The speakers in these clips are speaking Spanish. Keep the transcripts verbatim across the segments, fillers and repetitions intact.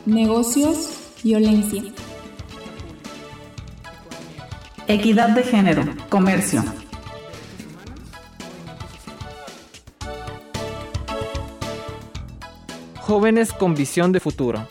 negocios, violencia. Equidad de género, comercio. Jóvenes con visión de futuro.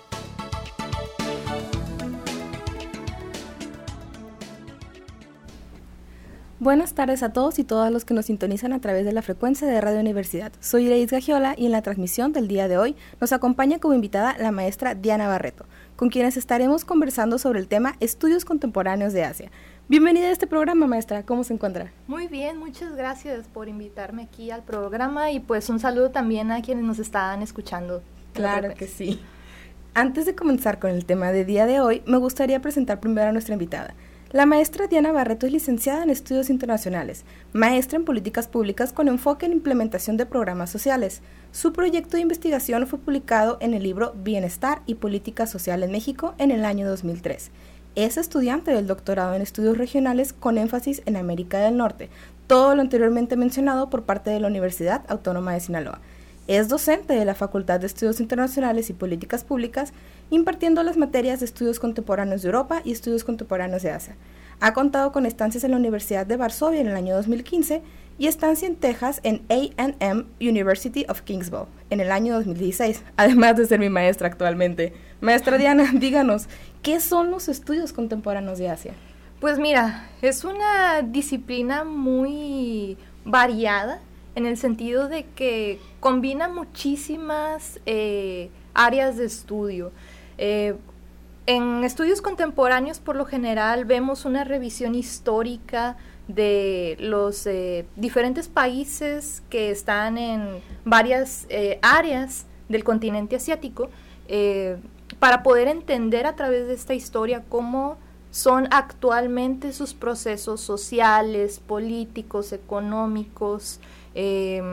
Buenas tardes a todos y todas los que nos sintonizan a través de la frecuencia de Radio Universidad. Soy Ireis Gagiola y en la transmisión del día de hoy nos acompaña como invitada la maestra Diana Barreto, con quienes estaremos conversando sobre el tema Estudios Contemporáneos de Asia. Bienvenida a este programa, maestra. ¿Cómo se encuentra? Muy bien, muchas gracias por invitarme aquí al programa y pues un saludo también a quienes nos están escuchando. Claro que sí. Antes de comenzar con el tema del día de hoy, me gustaría presentar primero a nuestra invitada. La maestra Diana Barreto es licenciada en Estudios Internacionales, maestra en Políticas Públicas con enfoque en implementación de programas sociales. Su proyecto de investigación fue publicado en el libro Bienestar y Política Social en México en el año dos mil tres. Es estudiante del doctorado en Estudios Regionales con énfasis en América del Norte, todo lo anteriormente mencionado por parte de la Universidad Autónoma de Sinaloa. Es docente de la Facultad de Estudios Internacionales y Políticas Públicas, impartiendo las materias de Estudios Contemporáneos de Europa y Estudios Contemporáneos de Asia. Ha contado con estancias en la Universidad de Varsovia en el año dos mil quince y estancia en Texas en A and M University of Kingsville en el año dos mil dieciséis, además de ser mi maestra actualmente. Maestra Diana, díganos, ¿qué son los estudios contemporáneos de Asia? Pues mira, es una disciplina muy variada, en el sentido de que combina muchísimas eh, áreas de estudio. Eh, en estudios contemporáneos, por lo general, vemos una revisión histórica de los eh, diferentes países que están en varias eh, áreas del continente asiático, eh, para poder entender a través de esta historia cómo son actualmente sus procesos sociales, políticos, económicos, Eh,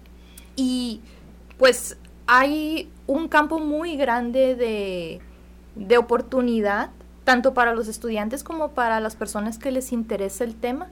y pues hay un campo muy grande de, de oportunidad, tanto para los estudiantes como para las personas que les interesa el tema,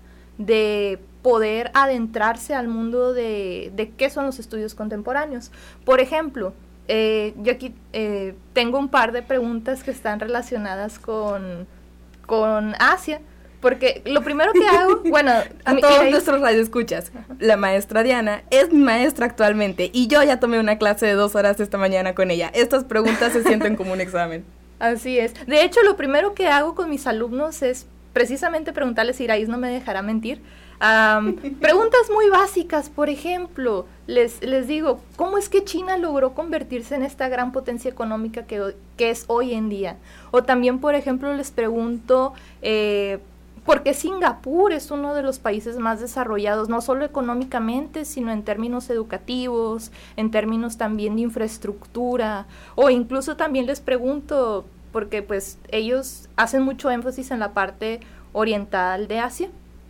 de poder adentrarse al mundo de, de qué son los estudios contemporáneos. Por ejemplo, eh, yo aquí eh, tengo un par de preguntas que están relacionadas con, con Asia. Porque lo primero que hago, bueno... a mi, todos nuestros radioescuchas, la maestra Diana es mi maestra actualmente y yo ya tomé una clase de dos horas esta mañana con ella. Estas preguntas se sienten como un examen. Así es. De hecho, lo primero que hago con mis alumnos es precisamente preguntarles, Iraís no me dejará mentir, um, preguntas muy básicas. Por ejemplo, les, les digo, ¿cómo es que China logró convertirse en esta gran potencia económica que, que es hoy en día? O también, por ejemplo, les pregunto... Eh, porque Singapur es uno de los países más desarrollados, no solo económicamente, sino en términos educativos, en términos también de infraestructura, o incluso también les pregunto, porque pues ellos hacen mucho énfasis en la parte oriental de Asia,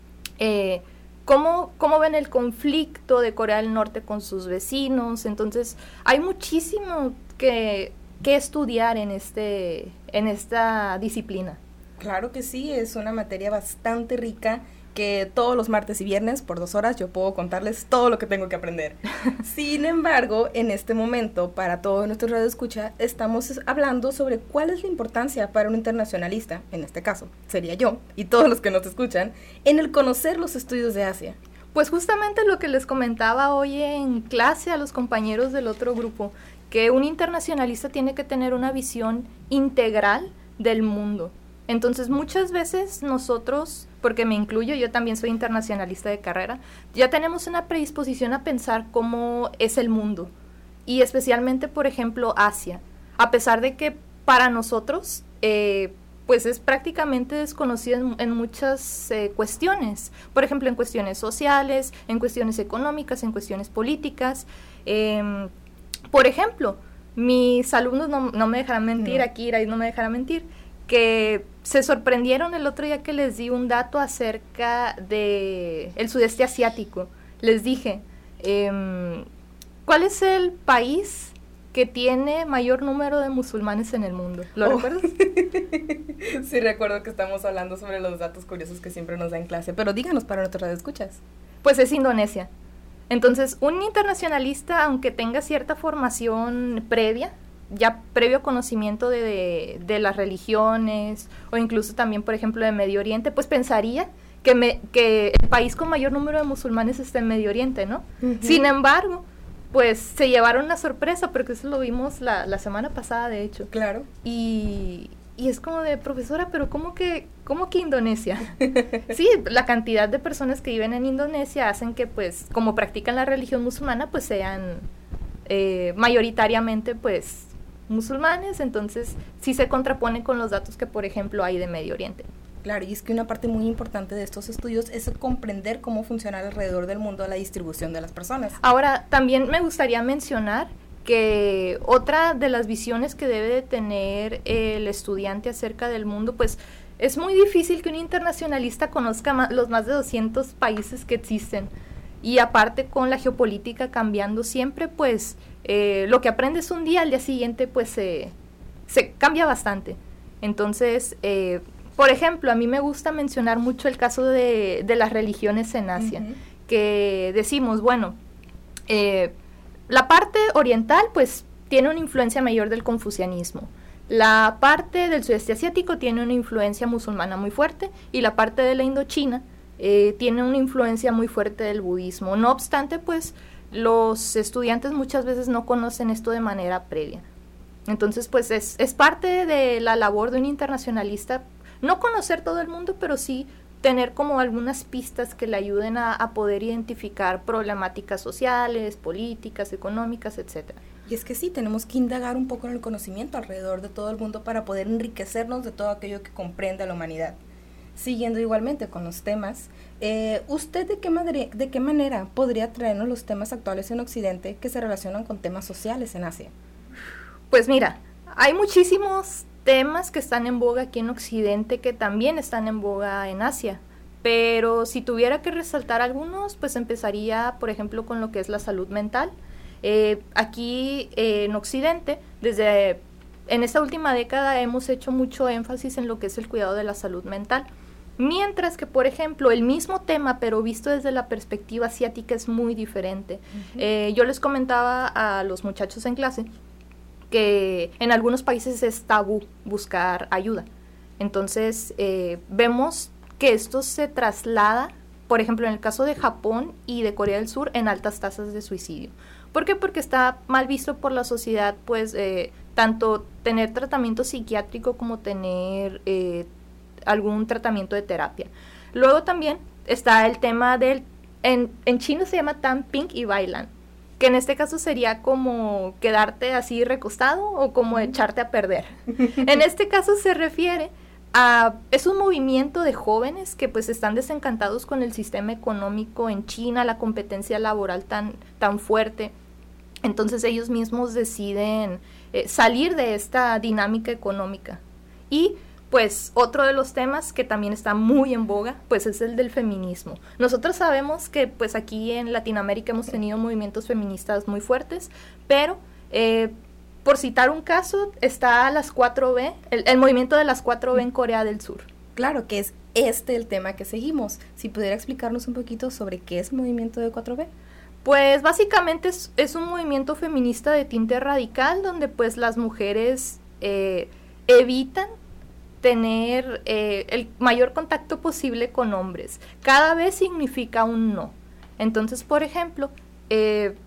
eh, ¿cómo, cómo ven el conflicto de Corea del Norte con sus vecinos? Entonces, hay muchísimo que, que estudiar en, este, en esta disciplina. Claro que sí, es una materia bastante rica que todos los martes y viernes por dos horas yo puedo contarles todo lo que tengo que aprender. Sin embargo, en este momento, para todo nuestro radio escucha, estamos hablando sobre cuál es la importancia para un internacionalista, en este caso sería yo y todos los que nos escuchan, en el conocer los estudios de Asia. Pues justamente lo que les comentaba hoy en clase a los compañeros del otro grupo, que un internacionalista tiene que tener una visión integral del mundo. Entonces, muchas veces nosotros, porque me incluyo, yo también soy internacionalista de carrera, ya tenemos una predisposición a pensar cómo es el mundo, y especialmente, por ejemplo, Asia, a pesar de que para nosotros, eh, pues es prácticamente desconocido en, en muchas eh, cuestiones, por ejemplo, en cuestiones sociales, en cuestiones económicas, en cuestiones políticas. Eh, por ejemplo, mis alumnos no, no me dejarán mentir, no. aquí Iraís no me dejará mentir, que se sorprendieron el otro día que les di un dato acerca de el sudeste asiático. Les dije, eh, ¿cuál es el país que tiene mayor número de musulmanes en el mundo? ¿Lo oh. recuerdas? Sí, recuerdo que estamos hablando sobre los datos curiosos que siempre nos da en clase, pero díganos para nuestras radioescuchas. Pues es Indonesia. Entonces, un internacionalista, aunque tenga cierta formación previa, ya previo conocimiento de, de, de las religiones, o incluso también, por ejemplo, de Medio Oriente, pues pensaría que, me, que el país con mayor número de musulmanes está en Medio Oriente, ¿no? Uh-huh. Sin embargo, pues se llevaron una sorpresa, porque eso lo vimos la, la semana pasada, de hecho. Claro. Y, y es como de, profesora, pero ¿cómo que, cómo que Indonesia? Sí, la cantidad de personas que viven en Indonesia hacen que, pues, como practican la religión musulmana, pues sean eh, mayoritariamente, pues, musulmanes, entonces sí se contrapone con los datos que, por ejemplo, hay de Medio Oriente. Claro, y es que una parte muy importante de estos estudios es comprender cómo funciona alrededor del mundo la distribución de las personas. Ahora, también me gustaría mencionar que otra de las visiones que debe de tener el estudiante acerca del mundo, pues es muy difícil que un internacionalista conozca ma- los más de doscientos países que existen. Y aparte, con la geopolítica cambiando siempre, pues eh, lo que aprendes un día, al día siguiente, pues se, se cambia bastante. Entonces, eh, por ejemplo, a mí me gusta mencionar mucho el caso de, de las religiones en Asia, uh-huh. que decimos, bueno, eh, la parte oriental pues tiene una influencia mayor del confucianismo, la parte del sudeste asiático tiene una influencia musulmana muy fuerte y la parte de la Indochina eh, tiene una influencia muy fuerte del budismo. No obstante, pues los estudiantes muchas veces no conocen esto de manera previa. Entonces, pues es, es parte de la labor de un internacionalista no conocer todo el mundo, pero sí tener como algunas pistas que le ayuden a, a poder identificar problemáticas sociales, políticas, económicas, etcétera. Y es que sí, tenemos que indagar un poco en el conocimiento alrededor de todo el mundo para poder enriquecernos de todo aquello que comprende a la humanidad. Siguiendo igualmente con los temas, eh, ¿usted de qué, madre, de qué manera podría traernos los temas actuales en Occidente que se relacionan con temas sociales en Asia? Pues mira, hay muchísimos temas que están en boga aquí en Occidente que también están en boga en Asia, pero si tuviera que resaltar algunos, pues empezaría, por ejemplo, con lo que es la salud mental. Eh, aquí eh, en Occidente, desde en esta última década hemos hecho mucho énfasis en lo que es el cuidado de la salud mental, mientras que, por ejemplo, el mismo tema, pero visto desde la perspectiva asiática, es muy diferente. Uh-huh. Eh, yo les comentaba a los muchachos en clase que en algunos países es tabú buscar ayuda. Entonces, eh, vemos que esto se traslada, por ejemplo, en el caso de Japón y de Corea del Sur, en altas tasas de suicidio. ¿Por qué? Porque está mal visto por la sociedad, pues, eh, tanto tener tratamiento psiquiátrico como tener eh, algún tratamiento de terapia. Luego también está el tema del, en, en chino se llama Tan Ping y Bailan, que en este caso sería como quedarte así recostado o como echarte a perder. En este caso se refiere a, es un movimiento de jóvenes que pues están desencantados con el sistema económico en China, la competencia laboral tan, tan fuerte. Entonces ellos mismos deciden eh, salir de esta dinámica económica. Y pues otro de los temas que también está muy en boga, pues es el del feminismo. Nosotros sabemos que pues aquí en Latinoamérica hemos tenido movimientos feministas muy fuertes, pero eh, por citar un caso, está las cuatro B, el, el movimiento de las cuatro B en Corea del Sur. Claro, que es este el tema que seguimos. Si pudiera explicarnos un poquito sobre qué es el movimiento de cuatro B. Pues básicamente es, es un movimiento feminista de tinte radical donde pues las mujeres eh, evitan tener eh, el mayor contacto posible con hombres. Cada vez significa un no. Entonces, por ejemplo, eh,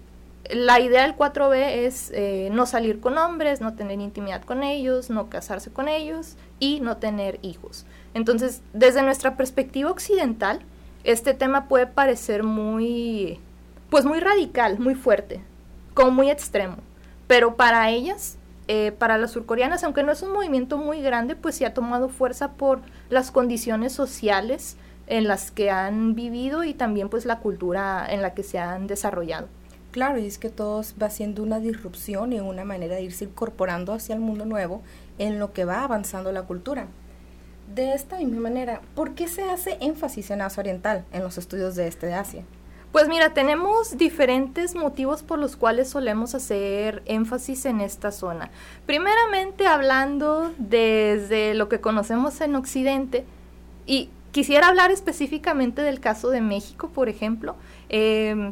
la idea del cuatro B es eh, no salir con hombres, no tener intimidad con ellos, no casarse con ellos y no tener hijos. Entonces, desde nuestra perspectiva occidental, este tema puede parecer muy, pues muy radical, muy fuerte, como muy extremo, pero para ellas, Eh, para las surcoreanas, aunque no es un movimiento muy grande, pues sí ha tomado fuerza por las condiciones sociales en las que han vivido y también pues la cultura en la que se han desarrollado. Claro, y es que todo va siendo una disrupción y una manera de irse incorporando hacia el mundo nuevo en lo que va avanzando la cultura. De esta misma manera, ¿por qué se hace énfasis en Asia Oriental en los estudios de este de Asia? Pues mira, tenemos diferentes motivos por los cuales solemos hacer énfasis en esta zona. Primeramente, hablando desde lo que conocemos en Occidente, y quisiera hablar específicamente del caso de México, por ejemplo. Eh,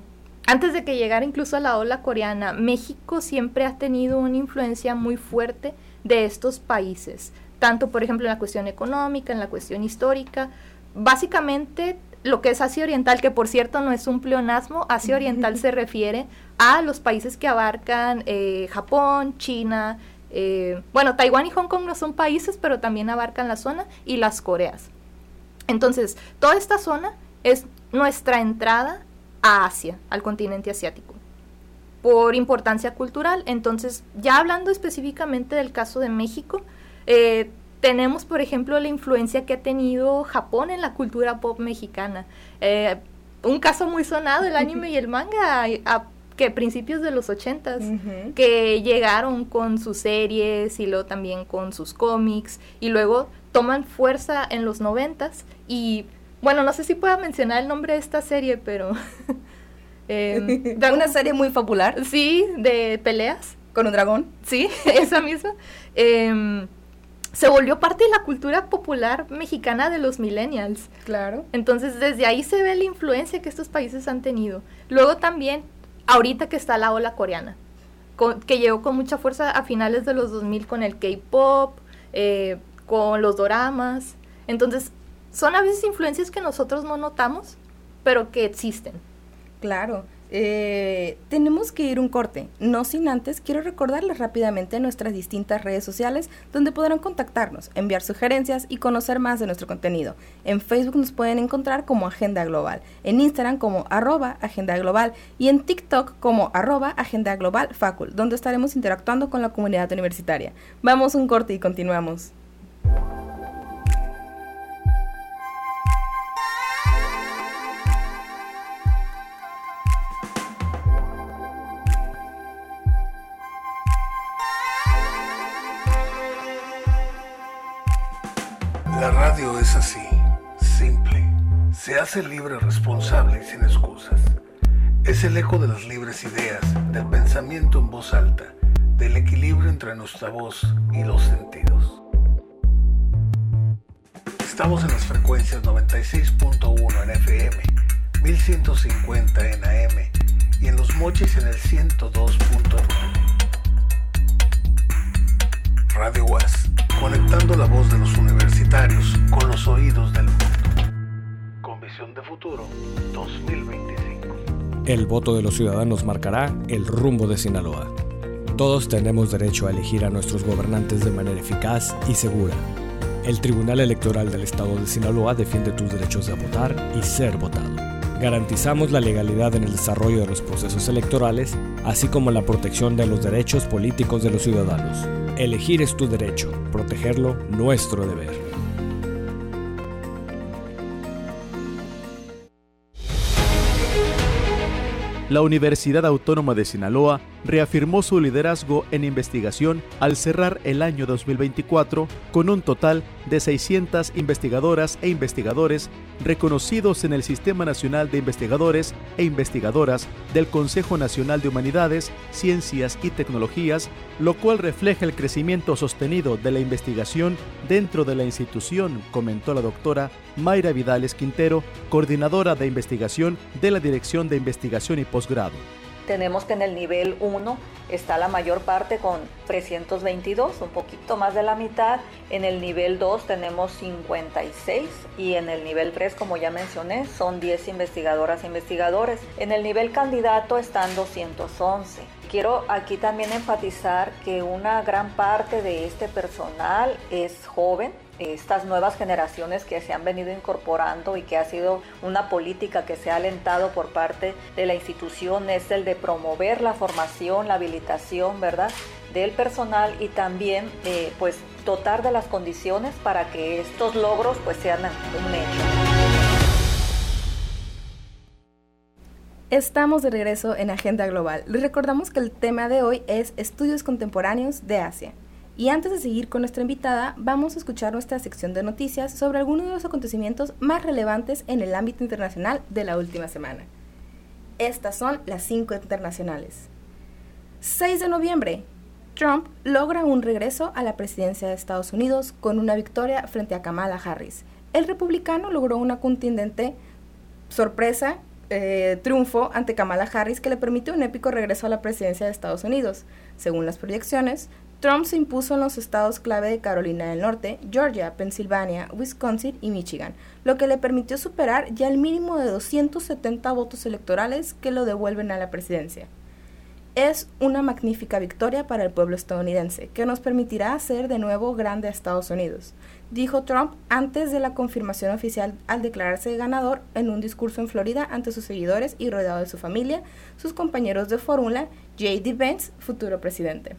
antes de que llegara incluso a la ola coreana, México siempre ha tenido una influencia muy fuerte de estos países, tanto por ejemplo en la cuestión económica, en la cuestión histórica. Básicamente lo que es Asia Oriental, que por cierto no es un pleonasmo, Asia Oriental se refiere a los países que abarcan eh, Japón, China, eh, bueno, Taiwán y Hong Kong no son países, pero también abarcan la zona, y las Coreas. Entonces, toda esta zona es nuestra entrada a Asia, al continente asiático, por importancia cultural. Entonces, ya hablando específicamente del caso de México, eh, tenemos, por ejemplo, la influencia que ha tenido Japón en la cultura pop mexicana. Eh, un caso muy sonado, el anime y el manga, a, que principios de los ochentas, uh-huh. que llegaron con sus series y luego también con sus cómics, y luego toman fuerza en los noventas, y bueno, no sé si pueda mencionar el nombre de esta serie, pero... eh, una serie muy popular. Sí, de peleas. ¿Con un dragón? Sí, esa misma. Eh, se volvió parte de la cultura popular mexicana de los millennials. Claro. Entonces, desde ahí se ve la influencia que estos países han tenido. Luego también, ahorita que está la ola coreana, con, que llegó con mucha fuerza a finales de los dos mil con el K-pop, eh, con los doramas. Entonces, son a veces influencias que nosotros no notamos, pero que existen. Claro. Eh, tenemos que ir un corte, no sin antes quiero recordarles rápidamente nuestras distintas redes sociales donde podrán contactarnos, enviar sugerencias y conocer más de nuestro contenido. En Facebook nos pueden encontrar como Agenda Global, en Instagram como arroba Agenda Global y en TikTok como arroba Agenda Global Facul, donde estaremos interactuando con la comunidad universitaria. Vamos un corte y continuamos. La radio es así, simple, se hace libre, responsable y sin excusas. Es el eco de las libres ideas, del pensamiento en voz alta, del equilibrio entre nuestra voz y los sentidos. Estamos en las frecuencias noventa y seis punto uno en F M, mil ciento cincuenta en A M y en Los Mochis en el ciento dos punto nueve. Radio U A S, conectando la voz de los universitarios con los oídos del mundo. Con visión de futuro dos mil veinticinco. El voto de los ciudadanos marcará el rumbo de Sinaloa. Todos tenemos derecho a elegir a nuestros gobernantes de manera eficaz y segura. El Tribunal Electoral del Estado de Sinaloa defiende tus derechos de votar y ser votado. Garantizamos la legalidad en el desarrollo de los procesos electorales, así como la protección de los derechos políticos de los ciudadanos. Elegir es tu derecho, protegerlo, nuestro deber. La Universidad Autónoma de Sinaloa reafirmó su liderazgo en investigación al cerrar el año dos mil veinticuatro con un total de seiscientas investigadoras e investigadores reconocidos en el Sistema Nacional de Investigadores e Investigadoras del Consejo Nacional de Humanidades, Ciencias y Tecnologías, lo cual refleja el crecimiento sostenido de la investigación dentro de la institución, comentó la doctora Mayra Vidales Quintero, coordinadora de investigación de la Dirección de Investigación y Posgrado. Tenemos que en el nivel uno está la mayor parte con trescientos veintidós, un poquito más de la mitad. En el nivel dos tenemos cincuenta y seis y en el nivel tres, como ya mencioné, son diez investigadoras e investigadores. En el nivel candidato están doscientos once. Quiero aquí también enfatizar que una gran parte de este personal es joven. Estas nuevas generaciones que se han venido incorporando y que ha sido una política que se ha alentado por parte de la institución es el de promover la formación, la habilitación, ¿verdad?, del personal y también eh, pues dotar de las condiciones para que estos logros pues sean un hecho. Estamos de regreso en Agenda Global. Les recordamos que el tema de hoy es Estudios Contemporáneos de Asia. Y antes de seguir con nuestra invitada, vamos a escuchar nuestra sección de noticias sobre algunos de los acontecimientos más relevantes en el ámbito internacional de la última semana. Estas son las cinco internacionales. seis de noviembre. Trump logra un regreso a la presidencia de Estados Unidos con una victoria frente a Kamala Harris. El republicano logró una contundente sorpresa eh, triunfo ante Kamala Harris que le permitió un épico regreso a la presidencia de Estados Unidos. Según las proyecciones, Trump se impuso en los estados clave de Carolina del Norte, Georgia, Pensilvania, Wisconsin y Michigan, lo que le permitió superar ya el mínimo de doscientos setenta votos electorales que lo devuelven a la presidencia. Es una magnífica victoria para el pueblo estadounidense, que nos permitirá hacer de nuevo grande a Estados Unidos, dijo Trump antes de la confirmación oficial al declararse ganador en un discurso en Florida ante sus seguidores y rodeado de su familia, sus compañeros de fórmula, J D Vance, futuro presidente.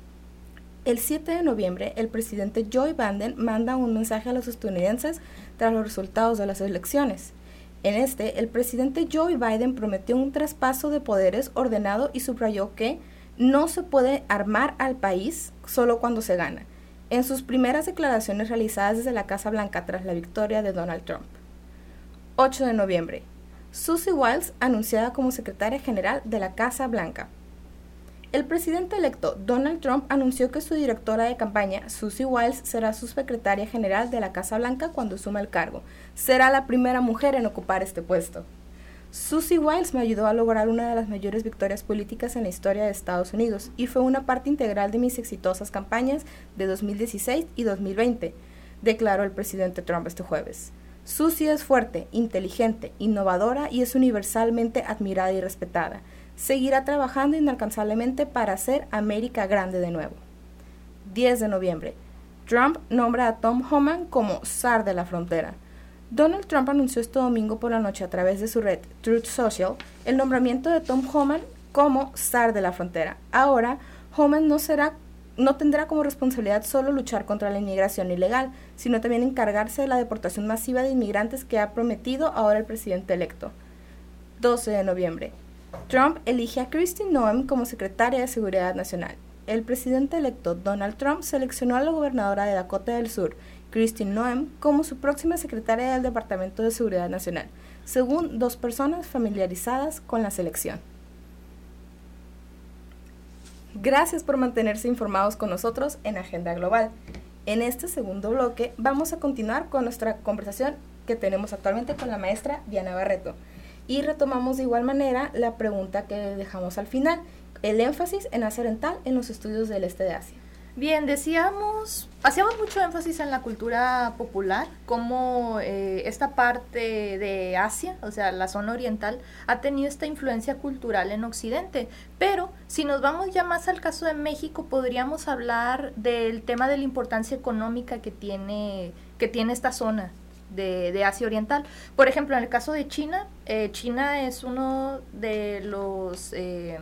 El siete de noviembre, el presidente Joe Biden manda un mensaje a los estadounidenses tras los resultados de las elecciones. En este, el presidente Joe Biden prometió un traspaso de poderes ordenado y subrayó que no se puede armar al país solo cuando se gana, en sus primeras declaraciones realizadas desde la Casa Blanca tras la victoria de Donald Trump. ocho de noviembre. Susie Wiles anunciada como secretaria general de la Casa Blanca. El presidente electo Donald Trump anunció que su directora de campaña, Susie Wiles, será su secretaria general de la Casa Blanca cuando asuma el cargo. Será la primera mujer en ocupar este puesto. Susie Wiles me ayudó a lograr una de las mayores victorias políticas en la historia de Estados Unidos y fue una parte integral de mis exitosas campañas de dos mil dieciséis y dos mil veinte, declaró el presidente Trump este jueves. Susie es fuerte, inteligente, innovadora y es universalmente admirada y respetada. Seguirá trabajando inalcanzablemente para hacer América grande de nuevo. diez de noviembre. Trump nombra a Tom Homan como zar de la frontera. Donald Trump anunció este domingo por la noche a través de su red Truth Social el nombramiento de Tom Homan como zar de la frontera. Ahora, Homan no será, no tendrá como responsabilidad solo luchar contra la inmigración ilegal, sino también encargarse de la deportación masiva de inmigrantes que ha prometido ahora el presidente electo. doce de noviembre. Trump elige a Kristi Noem como secretaria de Seguridad Nacional. El presidente electo Donald Trump seleccionó a la gobernadora de Dakota del Sur, Kristi Noem, como su próxima secretaria del Departamento de Seguridad Nacional, según dos personas familiarizadas con la selección. Gracias por mantenerse informados con nosotros en Agenda Global. En este segundo bloque vamos a continuar con nuestra conversación que tenemos actualmente con la maestra Diana Barreto. Y retomamos de igual manera la pregunta que dejamos al final, el énfasis en Asia Oriental en los estudios del este de Asia. Bien, decíamos, hacíamos mucho énfasis en la cultura popular, cómo eh, esta parte de Asia, o sea, la zona oriental, ha tenido esta influencia cultural en Occidente. Pero si nos vamos ya más al caso de México, podríamos hablar del tema de la importancia económica que tiene, que tiene esta zona De, de Asia Oriental. Por ejemplo, en el caso de China, eh, China es uno de los eh,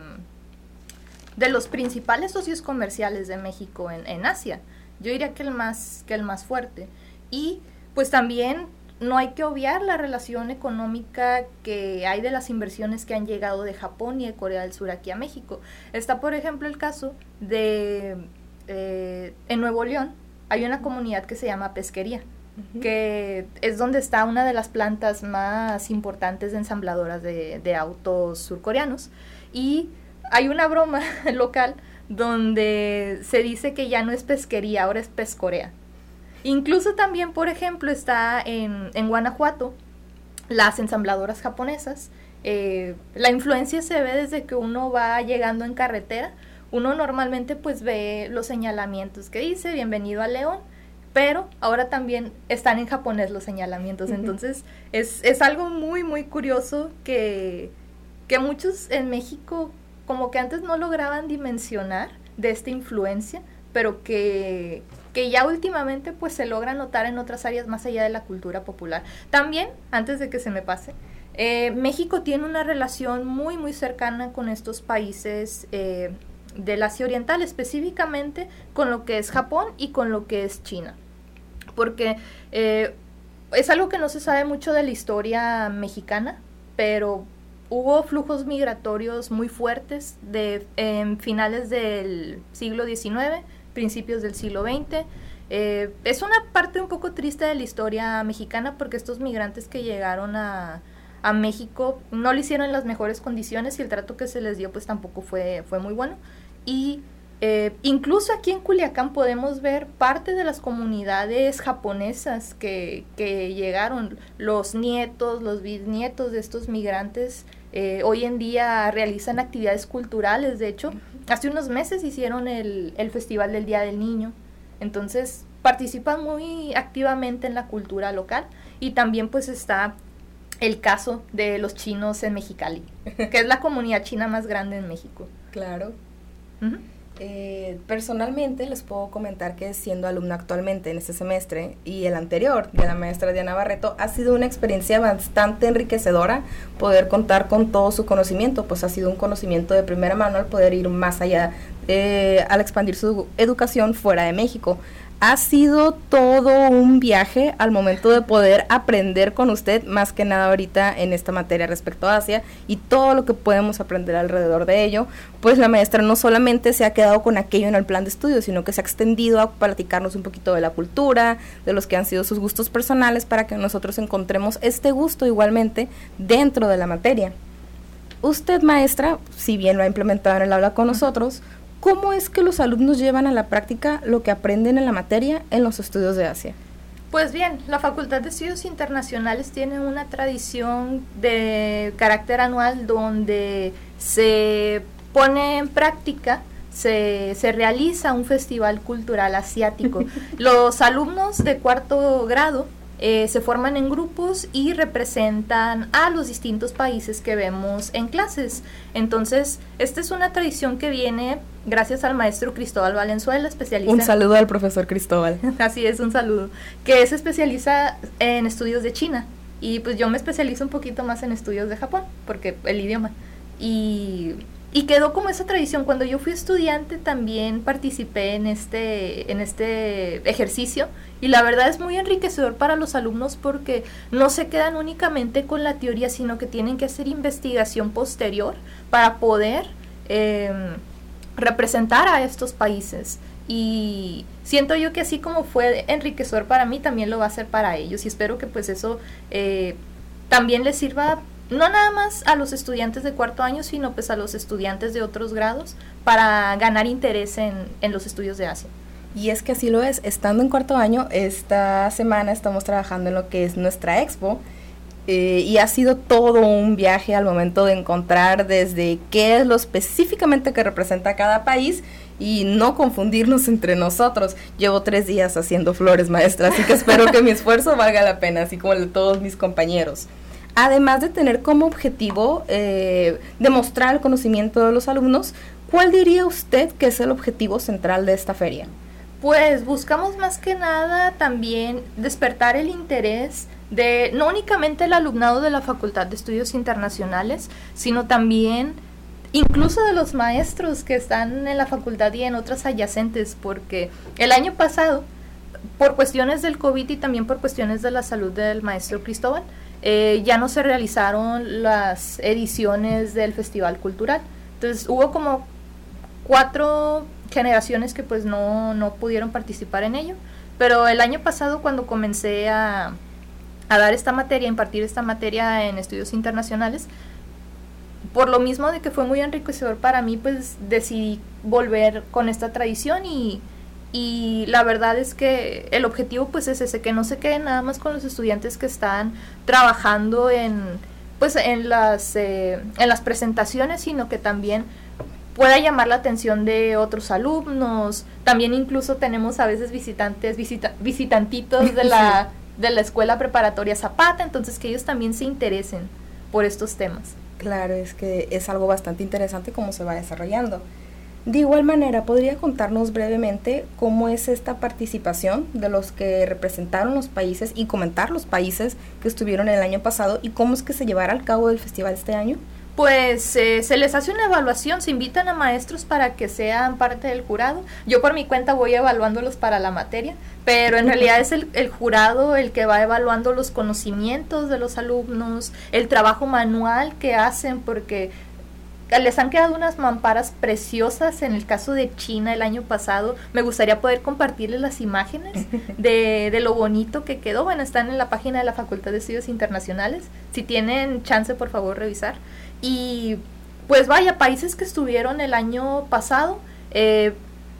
de los principales socios comerciales de México en, en Asia. Yo diría que el más que el más fuerte. Y pues también no hay que obviar la relación económica que hay de las inversiones que han llegado de Japón y de Corea del Sur aquí a México. Está, por ejemplo, el caso de eh, en Nuevo León hay una comunidad que se llama Pesquería, que es donde está una de las plantas más importantes de ensambladoras de, de autos surcoreanos, y hay una broma local donde se dice que ya no es pesquería, ahora es Pescorea. Incluso también, por ejemplo, está en, en Guanajuato, las ensambladoras japonesas. Eh, la influencia se ve desde que uno va llegando en carretera. Uno normalmente pues ve los señalamientos que dice bienvenido a León, pero ahora también están en japonés los señalamientos. Entonces es, es algo muy muy curioso que, que muchos en México como que antes no lograban dimensionar de esta influencia, pero que, que ya últimamente pues se logra notar en otras áreas más allá de la cultura popular. También, antes de que se me pase, eh, México tiene una relación muy muy cercana con estos países eh, del Asia Oriental, específicamente con lo que es Japón y con lo que es China. Porque eh, es algo que no se sabe mucho de la historia mexicana, pero hubo flujos migratorios muy fuertes de en finales del siglo diecinueve, principios del siglo veinte. Eh, es una parte un poco triste de la historia mexicana, porque estos migrantes que llegaron a, a México no lo hicieron en las mejores condiciones y el trato que se les dio pues tampoco fue, fue muy bueno. Y Eh, incluso aquí en Culiacán podemos ver parte de las comunidades japonesas que, que llegaron, los nietos, los bisnietos de estos migrantes, eh, hoy en día realizan actividades culturales. De hecho, hace unos meses hicieron el, el Festival del Día del Niño, entonces participan muy activamente en la cultura local. Y también pues está el caso de los chinos en Mexicali, que es la comunidad china más grande en México. Claro. Uh-huh. Eh, personalmente les puedo comentar que siendo alumna actualmente en este semestre y el anterior de la maestra Diana Barreto, ha sido una experiencia bastante enriquecedora poder contar con todo su conocimiento, pues ha sido un conocimiento de primera mano al poder ir más allá, eh, al expandir su educación fuera de México. Ha sido todo un viaje al momento de poder aprender con usted, más que nada ahorita en esta materia respecto a Asia y todo lo que podemos aprender alrededor de ello. Pues la maestra no solamente se ha quedado con aquello en el plan de estudio, sino que se ha extendido a platicarnos un poquito de la cultura, de los que han sido sus gustos personales, para que nosotros encontremos este gusto igualmente dentro de la materia. Usted, maestra, si bien lo ha implementado en el aula con nosotros, ¿cómo es que los alumnos llevan a la práctica lo que aprenden en la materia en los estudios de Asia? Pues bien, la Facultad de Estudios Internacionales tiene una tradición de carácter anual donde se pone en práctica, se, se realiza un festival cultural asiático. Los alumnos de cuarto grado eh, se forman en grupos y representan a los distintos países que vemos en clases. Entonces, esta es una tradición que viene gracias al maestro Cristóbal Valenzuela, especialista. Un saludo al profesor Cristóbal. Así es, un saludo. Que se especializa en estudios de China. Y pues yo me especializo un poquito más en estudios de Japón, porque el idioma. Y, y quedó como esa tradición. Cuando yo fui estudiante también participé en este, en este ejercicio. Y la verdad es muy enriquecedor para los alumnos porque no se quedan únicamente con la teoría, sino que tienen que hacer investigación posterior para poder Eh, representar a estos países. Y siento yo que así como fue enriquecedor para mí, también lo va a ser para ellos, y espero que pues eso eh, también les sirva no nada más a los estudiantes de cuarto año, sino pues a los estudiantes de otros grados para ganar interés en, en los estudios de Asia. Y es que así lo es. Estando en cuarto año, esta semana estamos trabajando en lo que es nuestra expo. Eh, y ha sido todo un viaje al momento de encontrar desde qué es lo específicamente que representa cada país y no confundirnos entre nosotros. Llevo tres días haciendo flores, maestra, así que espero que mi esfuerzo valga la pena, así como el de todos mis compañeros. Además de tener como objetivo eh, demostrar el conocimiento de los alumnos, ¿cuál diría usted que es el objetivo central de esta feria? Pues buscamos más que nada también despertar el interés de no únicamente el alumnado de la Facultad de Estudios Internacionales, sino también incluso de los maestros que están en la facultad y en otras adyacentes, porque el año pasado, por cuestiones del COVID y también por cuestiones de la salud del maestro Cristóbal, eh, ya no se realizaron las ediciones del Festival Cultural. Entonces hubo como cuatro generaciones que pues no, no pudieron participar en ello, pero el año pasado cuando comencé a, a dar esta materia, a impartir esta materia en estudios internacionales, por lo mismo de que fue muy enriquecedor para mí, pues decidí volver con esta tradición y, y la verdad es que el objetivo pues es ese, que no se queden nada más con los estudiantes que están trabajando en, pues, en, las, eh, en las presentaciones, sino que también pueda llamar la atención de otros alumnos. También incluso tenemos a veces visitantes, visita, visitantitos de la, sí. de la escuela preparatoria Zapata, entonces que ellos también se interesen por estos temas. Claro, es que es algo bastante interesante cómo se va desarrollando. De igual manera, ¿podría contarnos brevemente cómo es esta participación de los que representaron los países y comentar los países que estuvieron el año pasado y cómo es que se llevará al cabo el festival este año? Pues eh, se les hace una evaluación, se invitan a maestros para que sean parte del jurado. Yo por mi cuenta voy evaluándolos para la materia, pero en realidad es el, el jurado el que va evaluando los conocimientos de los alumnos, el trabajo manual que hacen, porque les han quedado unas mamparas preciosas. En el caso de China el año pasado, me gustaría poder compartirles las imágenes de, de lo bonito que quedó. Bueno, están en la página de la Facultad de Estudios Internacionales, si tienen chance por favor revisar. Y pues vaya, países que estuvieron el año pasado, eh,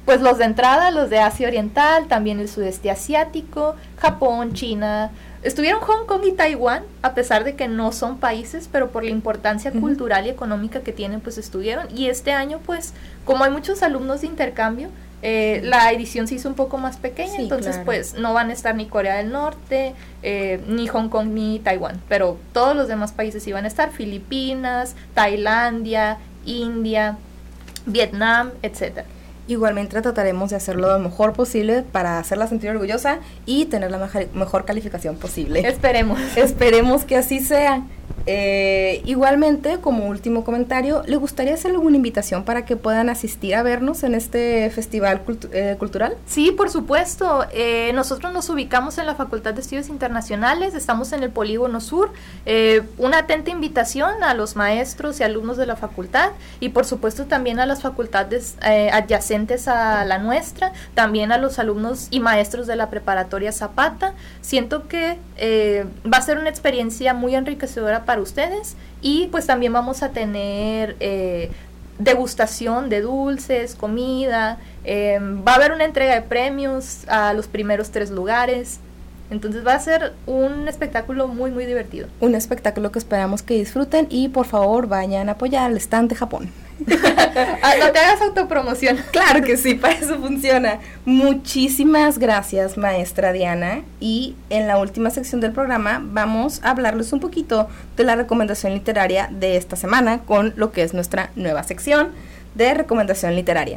pues los de entrada, los de Asia Oriental, también el sudeste asiático, Japón, China. Estuvieron Hong Kong y Taiwán, a pesar de que no son países, pero por la importancia uh-huh. cultural y económica que tienen, pues estuvieron. Y este año, pues, como hay muchos alumnos de intercambio, eh, la edición se hizo un poco más pequeña, sí, entonces claro. pues no van a estar ni Corea del Norte, eh, ni Hong Kong, ni Taiwán, pero todos los demás países iban a estar, Filipinas, Tailandia, India, Vietnam, etcétera. Igualmente trataremos de hacerlo lo mejor posible para hacerla sentir orgullosa y tener la mejor, mejor calificación posible. Esperemos. Esperemos que así sea. Eh, igualmente, como último comentario, ¿le gustaría hacer alguna invitación para que puedan asistir a vernos en este festival cultu- eh, cultural? Sí, por supuesto. Eh, nosotros nos ubicamos en la Facultad de Estudios Internacionales, estamos en el Polígono Sur. Eh, una atenta invitación a los maestros y alumnos de la facultad y por supuesto también a las facultades eh, adyacentes a la nuestra, también a los alumnos y maestros de la preparatoria Zapata. Siento que eh, va a ser una experiencia muy enriquecedora para ustedes y pues también vamos a tener eh, degustación de dulces, comida, eh, va a haber una entrega de premios a los primeros tres lugares, entonces va a ser un espectáculo muy muy divertido. Un espectáculo que esperamos que disfruten y por favor vayan a apoyar al stand de Japón. Ah, no te hagas autopromoción. Claro que sí, para eso funciona. Muchísimas gracias, maestra Diana. Y en la última sección del programa vamos a hablarles un poquito de la recomendación literaria de esta semana con lo que es nuestra nueva sección de recomendación literaria.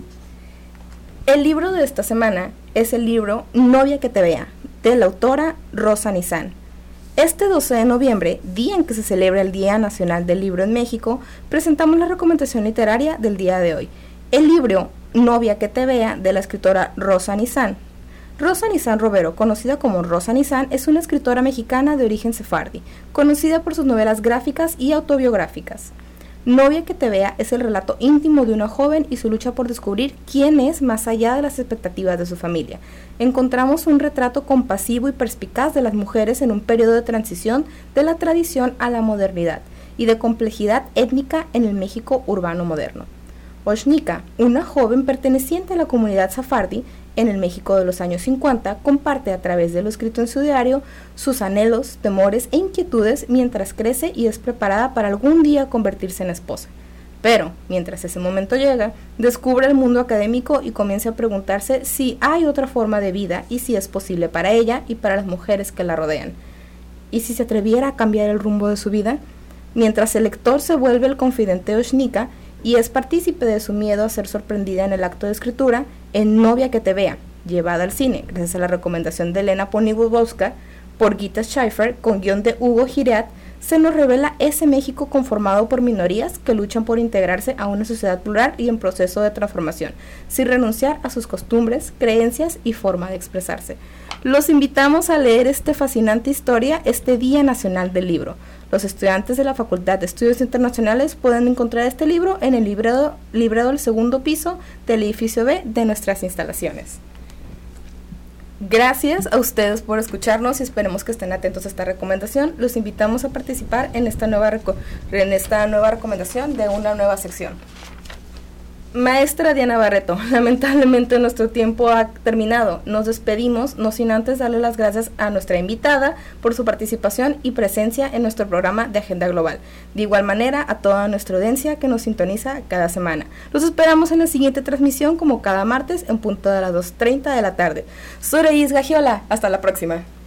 El libro de esta semana es el libro Novia que te vea, de la autora Rosa Nizan. Este doce de noviembre, día en que se celebra el Día Nacional del Libro en México, presentamos la recomendación literaria del día de hoy. El libro Novia que te vea, de la escritora Rosa Nizan. Rosa Nizan Robero, conocida como Rosa Nizan, es una escritora mexicana de origen sefardí, conocida por sus novelas gráficas y autobiográficas. Novia que te vea es el relato íntimo de una joven y su lucha por descubrir quién es más allá de las expectativas de su familia. Encontramos un retrato compasivo y perspicaz de las mujeres en un periodo de transición de la tradición a la modernidad y de complejidad étnica en el México urbano moderno. Oshnika, una joven perteneciente a la comunidad sefardí en el México de los años cincuenta, comparte a través de lo escrito en su diario sus anhelos, temores e inquietudes mientras crece y es preparada para algún día convertirse en esposa. Pero, mientras ese momento llega, descubre el mundo académico y comienza a preguntarse si hay otra forma de vida y si es posible para ella y para las mujeres que la rodean. ¿Y si se atreviera a cambiar el rumbo de su vida? Mientras el lector se vuelve el confidente de Oshnika y es partícipe de su miedo a ser sorprendida en el acto de escritura, en Novia que te vea, llevada al cine, gracias a la recomendación de Elena Poniatowska, por Gita Schiffer, con guión de Hugo Giriat, se nos revela ese México conformado por minorías que luchan por integrarse a una sociedad plural y en proceso de transformación, sin renunciar a sus costumbres, creencias y forma de expresarse. Los invitamos a leer esta fascinante historia este Día Nacional del Libro. Los estudiantes de la Facultad de Estudios Internacionales pueden encontrar este libro en el librero, librero del segundo piso del edificio B de nuestras instalaciones. Gracias a ustedes por escucharnos y esperemos que estén atentos a esta recomendación. Los invitamos a participar en esta nueva, reco- en esta nueva recomendación de una nueva sección. Maestra Diana Barreto, lamentablemente nuestro tiempo ha terminado. Nos despedimos, no sin antes darle las gracias a nuestra invitada por su participación y presencia en nuestro programa de Agenda Global. De igual manera, a toda nuestra audiencia que nos sintoniza cada semana. Los esperamos en la siguiente transmisión como cada martes en punto de las dos treinta de la tarde. Soy Reis Gagiola, hasta la próxima.